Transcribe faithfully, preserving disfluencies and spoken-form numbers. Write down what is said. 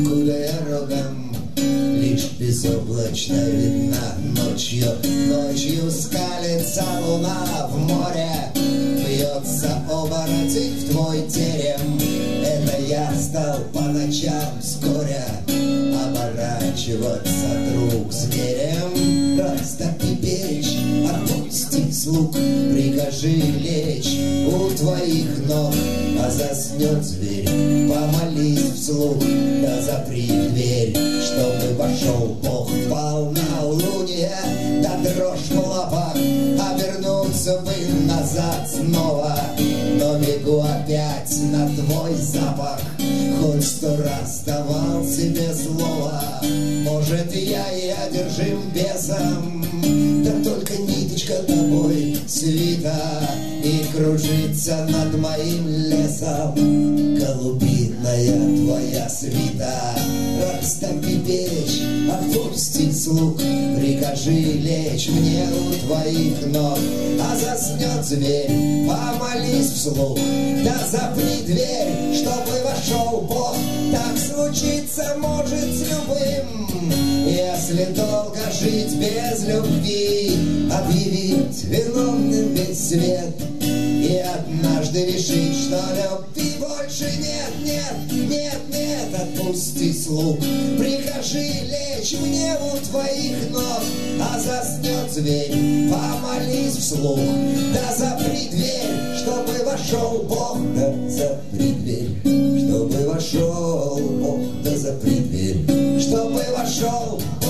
к дорогам. Лишь безоблачно видна ночью, ночью скалится луна в море. Бьется оборотень в твой терем. Это я стал по ночам вскоре оборачиваться друг зверем. Растопи печь, отпусти слуг, прикажи лечь у твоих ног. А заснет зверь, помолись вслух, да запри дверь, чтобы вошел Бог. Полнолуние, да дрожь в лапах, обернуться бы назад снова, но бегу опять на твой запах. Хоть сто раз давал себе слово, может, я и одержим бесом, да только ниточка тобой свита и кружится над моим лесом. Голубиная твоя свита, растопи печь, отпусти слуг, прикажи лечь мне у твоих ног. А заснет зверь, помолись вслух, да запри дверь, чтобы вошел Бог. Так случиться может с любым, если долго жить без любви, объявить виновным весь свет и однажды решить, что любви больше нет, нет, нет, нет. Отпусти слуг, прикажи лечь мне у твоих ног. А заснет зверь, помолись вслух, да запри дверь, чтобы вошел Бог. Да запри дверь, чтобы вошел Бог, да запри дверь, чтобы вошел